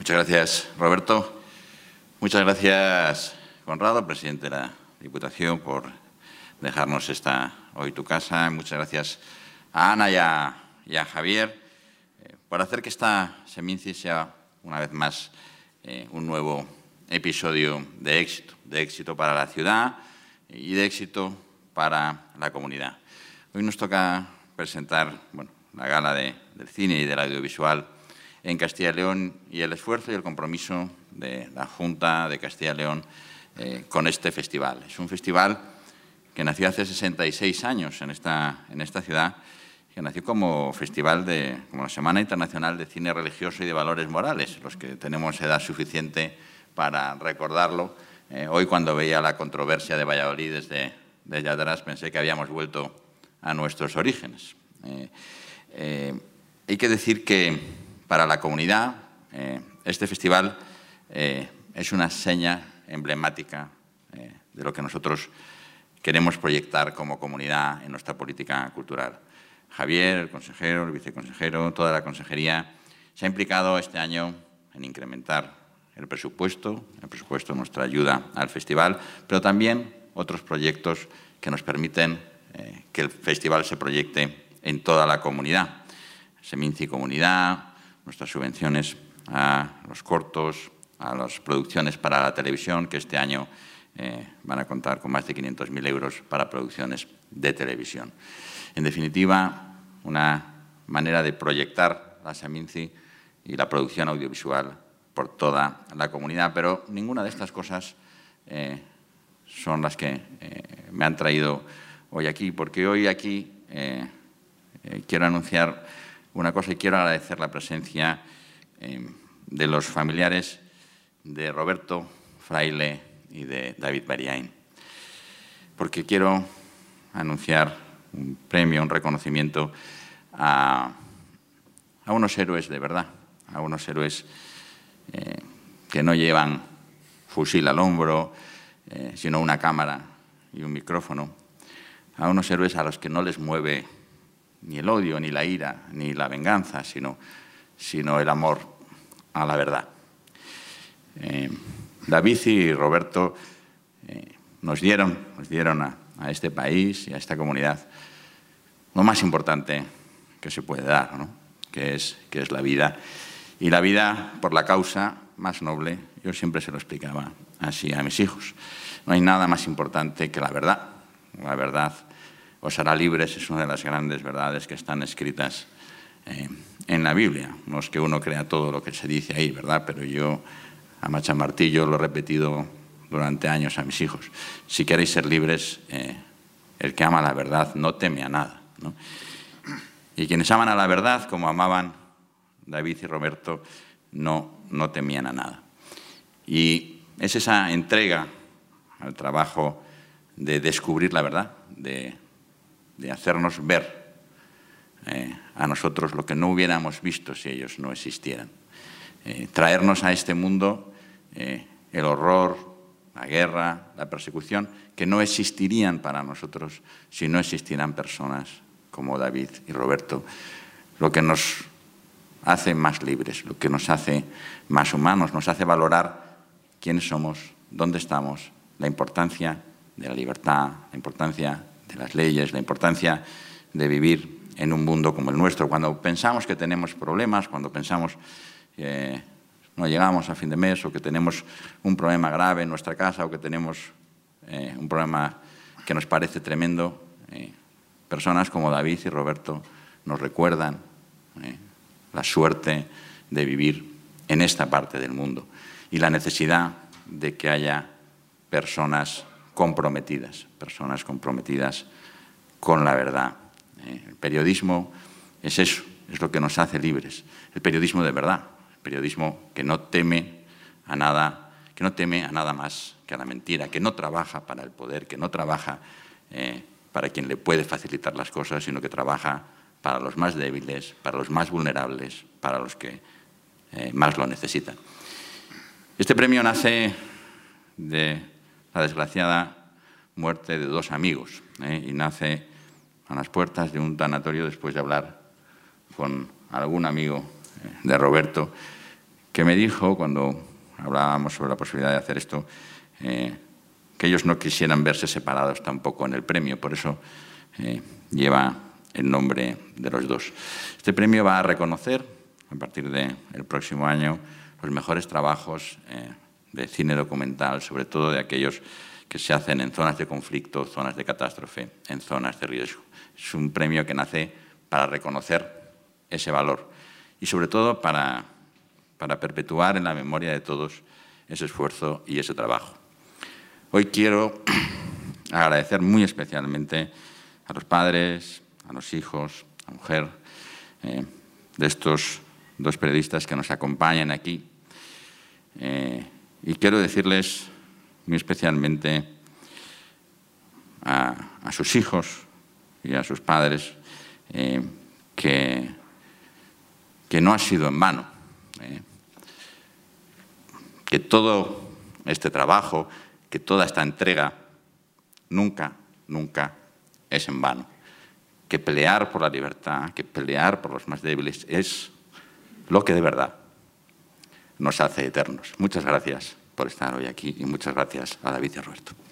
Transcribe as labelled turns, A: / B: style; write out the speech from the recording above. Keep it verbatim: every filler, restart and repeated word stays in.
A: Muchas gracias, Roberto. Muchas gracias, Conrado, presidente de la Diputación, por dejarnos esta hoy tu casa. Muchas gracias a Ana y a, y a Javier eh, por hacer que esta Seminci sea, una vez más, eh, un nuevo episodio de éxito, de éxito para la ciudad y de éxito para la comunidad. Hoy nos toca presentar bueno, la gala de, del cine y del audiovisual en Castilla y León y el esfuerzo y el compromiso de la Junta de Castilla y León eh, con este festival. Es un festival que nació hace sesenta y seis años en esta, en esta ciudad, que nació como festival de, como la Semana Internacional de Cine Religioso y de Valores Morales, los que tenemos edad suficiente para recordarlo. Eh, hoy, cuando veía la controversia de Valladolid desde, desde atrás, pensé que habíamos vuelto a nuestros orígenes. Eh, eh, hay que decir que para la comunidad, eh, este festival eh, es una seña emblemática eh, de lo que nosotros queremos proyectar como comunidad en nuestra política cultural. Javier, el consejero, el viceconsejero, toda la consejería se ha implicado este año en incrementar el presupuesto, el presupuesto de nuestra ayuda al festival, pero también otros proyectos que nos permiten eh, que el festival se proyecte en toda la comunidad. Seminci Comunidad, nuestras subvenciones a los cortos, a las producciones para la televisión, que este año eh, van a contar con más de quinientos mil euros para producciones de televisión. En definitiva, una manera de proyectar la Seminci y la producción audiovisual por toda la comunidad, pero ninguna de estas cosas eh, son las que eh, me han traído hoy aquí, porque hoy aquí eh, eh, quiero anunciar una cosa y quiero agradecer la presencia eh, de los familiares de Roberto Fraile y de David Bariain, porque quiero anunciar un premio, un reconocimiento a, a unos héroes de verdad, a unos héroes eh, que no llevan fusil al hombro, eh, sino una cámara y un micrófono, a unos héroes a los que no les mueve ni el odio, ni la ira, ni la venganza, sino, sino el amor a la verdad. Eh, David y Roberto eh, nos dieron, nos dieron a, a este país y a esta comunidad lo más importante que se puede dar, ¿no? que, es, que es la vida. Y la vida por la causa más noble, yo siempre se lo explicaba así a mis hijos. No hay nada más importante que la verdad. La verdad os hará libres, es una de las grandes verdades que están escritas eh, en la Biblia. No es que uno crea todo lo que se dice ahí, ¿verdad? Pero yo, a machamartillo, lo he repetido durante años a mis hijos. Si queréis ser libres, eh, el que ama la verdad no teme a nada, ¿no? Y quienes aman a la verdad, como amaban David y Roberto, no, no temían a nada. Y es esa entrega al trabajo de descubrir la verdad, de de hacernos ver eh, a nosotros lo que no hubiéramos visto si ellos no existieran. Eh, traernos a este mundo eh, el horror, la guerra, la persecución, que no existirían para nosotros si no existieran personas como David y Roberto, lo que nos hace más libres, lo que nos hace más humanos, nos hace valorar quiénes somos, dónde estamos, la importancia de la libertad, la importancia de las leyes, la importancia de vivir en un mundo como el nuestro. Cuando pensamos que tenemos problemas, cuando pensamos que no llegamos a fin de mes o que tenemos un problema grave en nuestra casa o que tenemos eh, un problema que nos parece tremendo, eh, personas como David y Roberto nos recuerdan eh, la suerte de vivir en esta parte del mundo y la necesidad de que haya personas comprometidas, personas comprometidas con la verdad. Eh, el periodismo es eso, es lo que nos hace libres. El periodismo de verdad, el periodismo que no teme a nada, que no teme a nada más que a la mentira, que no trabaja para el poder, que no trabaja eh, para quien le puede facilitar las cosas, sino que trabaja para los más débiles, para los más vulnerables, para los que eh, más lo necesitan. Este premio nace de la desgraciada muerte de dos amigos ¿eh? y nace a las puertas de un tanatorio después de hablar con algún amigo de Roberto que me dijo, cuando hablábamos sobre la posibilidad de hacer esto, eh, que ellos no quisieran verse separados tampoco en el premio. Por eso eh, lleva el nombre de los dos. Este premio va a reconocer, a partir del próximo año, los mejores trabajos eh, de cine documental, sobre todo de aquellos que se hacen en zonas de conflicto, zonas de catástrofe, en zonas de riesgo. Es un premio que nace para reconocer ese valor y, sobre todo, para, para perpetuar en la memoria de todos ese esfuerzo y ese trabajo. Hoy quiero agradecer muy especialmente a los padres, a los hijos, a la mujer eh, de estos dos periodistas que nos acompañan aquí. Eh, y quiero decirles muy especialmente a, a sus hijos y a sus padres eh, que, que no ha sido en vano, eh, que todo este trabajo, que toda esta entrega nunca, nunca es en vano, que pelear por la libertad, que pelear por los más débiles es lo que de verdad nos hace eternos. Muchas gracias por estar hoy aquí y muchas gracias a David y a Roberto.